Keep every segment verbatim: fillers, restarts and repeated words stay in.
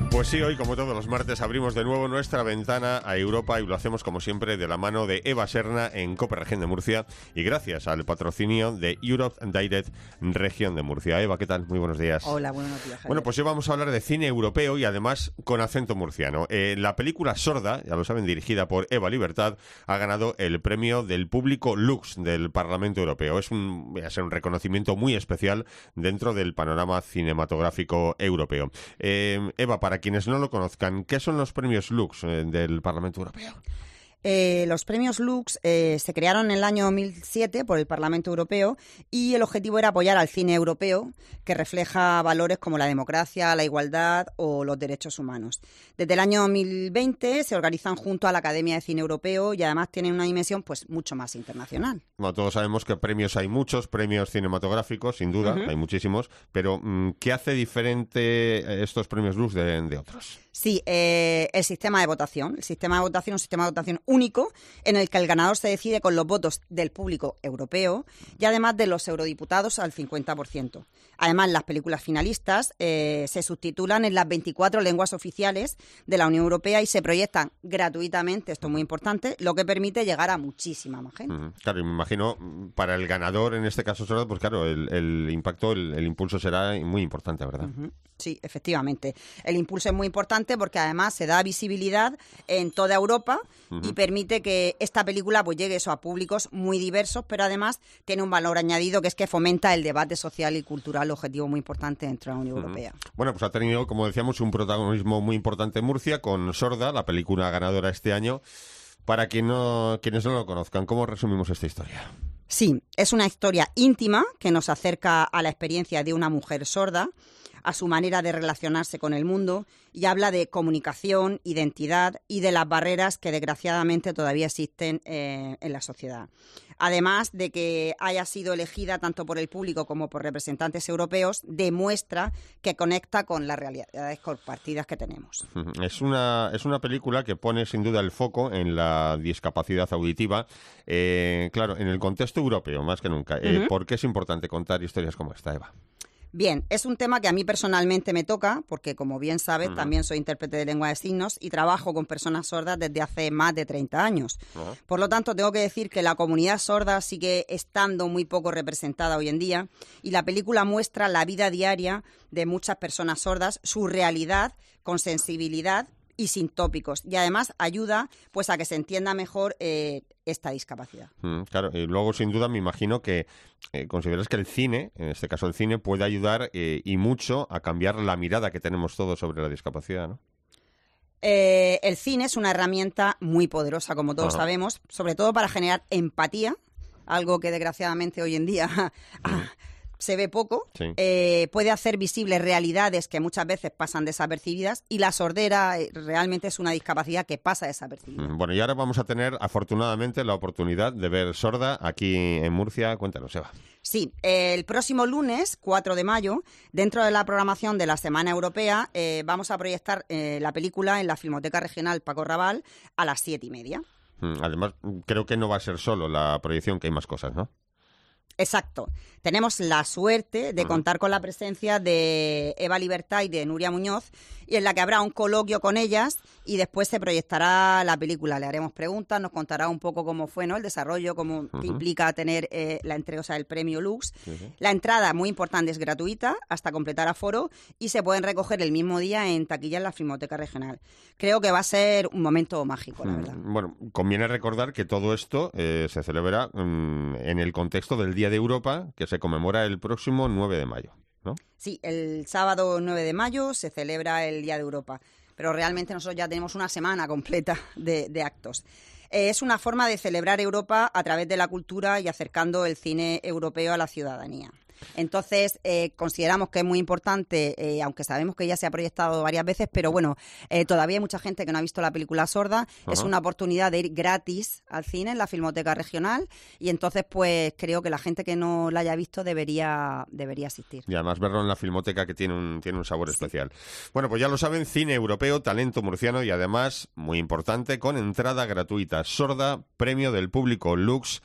Pues sí, hoy como todos los martes abrimos de nuevo nuestra ventana a Europa y lo hacemos como siempre de la mano de Eva Serna en COPE Región de Murcia y gracias al patrocinio de Europe Direct Región de Murcia. Eva, ¿qué tal? Muy buenos días. Hola, buenos días, Javier. Bueno, pues hoy vamos a hablar de cine europeo y además con acento murciano. Eh, la película Sorda, ya lo saben, dirigida por Eva Libertad, ha ganado el premio del público Lux del Parlamento Europeo. Es un, va a ser un reconocimiento muy especial dentro del panorama cinematográfico europeo. Eh, Eva, para quienes no lo conozcan, ¿qué son los premios Lux eh, del Parlamento Europeo? Eh, los premios Lux eh, se crearon en el año dos mil siete por el Parlamento Europeo y el objetivo era apoyar al cine europeo que refleja valores como la democracia, la igualdad o los derechos humanos. Desde el año dos mil veinte se organizan junto a la Academia de Cine Europeo y además tienen una dimensión pues mucho más internacional. Bueno, todos sabemos que premios hay muchos, premios cinematográficos, sin duda, uh-huh. hay muchísimos, pero ¿qué hace diferente estos premios Lux de, de otros? Sí, eh, el sistema de votación. El sistema de votación es un sistema de votación único en el que el ganador se decide con los votos del público europeo y además de los eurodiputados al cincuenta por ciento. Además, las películas finalistas eh, se subtitulan en las veinticuatro lenguas oficiales de la Unión Europea y se proyectan gratuitamente, esto es muy importante, lo que permite llegar a muchísima más gente. Mm, claro, y me imagino, para el ganador, en este caso, Sorda, pues claro, el, el impacto, el, el impulso será muy importante, ¿verdad? Uh-huh. Sí, efectivamente. El impulso es muy importante porque además se da visibilidad en toda Europa uh-huh. y permite que esta película pues llegue eso a públicos muy diversos, pero además tiene un valor añadido que es que fomenta el debate social y cultural, objetivo muy importante dentro de la Unión uh-huh. Europea. Bueno, pues ha tenido, como decíamos, un protagonismo muy importante en Murcia con Sorda, la película ganadora este año. Para quien no, quienes no lo conozcan, ¿cómo resumimos esta historia? Sí, es una historia íntima que nos acerca a la experiencia de una mujer sorda, a su manera de relacionarse con el mundo y habla de comunicación, identidad y de las barreras que desgraciadamente todavía existen eh, en la sociedad. Además de que haya sido elegida tanto por el público como por representantes europeos, demuestra que conecta con las realidades compartidas que tenemos. Es una, es una película que pone sin duda el foco en la discapacidad auditiva, eh, claro, en el contexto europeo más que nunca. Eh, uh-huh. ¿Por qué es importante contar historias como esta, Eva? Bien, es un tema que a mí personalmente me toca, porque como bien sabes, uh-huh. también soy intérprete de lengua de signos y trabajo con personas sordas desde hace más de treinta años. Uh-huh. Por lo tanto, tengo que decir que la comunidad sorda sigue estando muy poco representada hoy en día y la película muestra la vida diaria de muchas personas sordas, su realidad con sensibilidad y sin tópicos, y además ayuda pues a que se entienda mejor eh, esta discapacidad. Mm, claro, y luego sin duda me imagino que eh, consideras que el cine, en este caso el cine, puede ayudar eh, y mucho a cambiar la mirada que tenemos todos sobre la discapacidad, ¿no? Eh, el cine es una herramienta muy poderosa, como todos Ajá. sabemos, sobre todo para generar empatía, algo que desgraciadamente hoy en día mm. se ve poco, sí. eh, puede hacer visibles realidades que muchas veces pasan desapercibidas y la sordera eh, realmente es una discapacidad que pasa desapercibida. Bueno, y ahora vamos a tener afortunadamente la oportunidad de ver Sorda aquí en Murcia. Cuéntanos, Eva. Sí, eh, el próximo lunes, cuatro de mayo, dentro de la programación de la Semana Europea, eh, vamos a proyectar eh, la película en la Filmoteca Regional Paco Raval a las siete y media. Además, creo que no va a ser solo la proyección, que hay más cosas, ¿no? Exacto. Tenemos la suerte de uh-huh. contar con la presencia de Eva Libertad y de Nuria Muñoz, y en la que habrá un coloquio con ellas y después se proyectará la película. Le haremos preguntas, nos contará un poco cómo fue, ¿no?, el desarrollo, cómo uh-huh. implica tener eh, la entrega, o sea, el premio Lux. Uh-huh. La entrada, muy importante, es gratuita hasta completar aforo y se pueden recoger el mismo día en taquilla en la Filmoteca Regional. Creo que va a ser un momento mágico, la verdad. Bueno, conviene recordar que todo esto eh, se celebra um, en el contexto del Día de Europa, que se conmemora el próximo nueve de mayo, ¿no? Sí, el sábado nueve de mayo se celebra el Día de Europa, pero realmente nosotros ya tenemos una semana completa de, de actos. Eh, es una forma de celebrar Europa a través de la cultura y acercando el cine europeo a la ciudadanía. Entonces, eh, consideramos que es muy importante, eh, aunque sabemos que ya se ha proyectado varias veces, pero bueno, eh, todavía hay mucha gente que no ha visto la película Sorda. Uh-huh. Es una oportunidad de ir gratis al cine en la Filmoteca Regional y entonces, pues, creo que la gente que no la haya visto debería, debería asistir. Y además verlo en la Filmoteca, que tiene un, tiene un sabor sí. especial. Bueno, pues ya lo saben, cine europeo, talento murciano y además, muy importante, con entrada gratuita. Sorda, premio del público Lux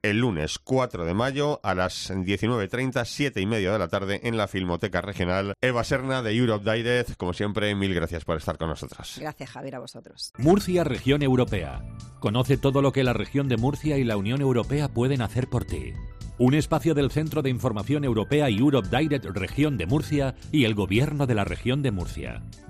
el lunes cuatro de mayo a las diecinueve treinta, siete y media de la tarde en la Filmoteca Regional. Eva Serna de Europe Direct, como siempre, mil gracias por estar con nosotros. Gracias, Javier, a vosotros. Murcia, región europea. Conoce todo lo que la región de Murcia y la Unión Europea pueden hacer por ti. Un espacio del Centro de Información Europea y Europe Direct Región de Murcia y el Gobierno de la Región de Murcia.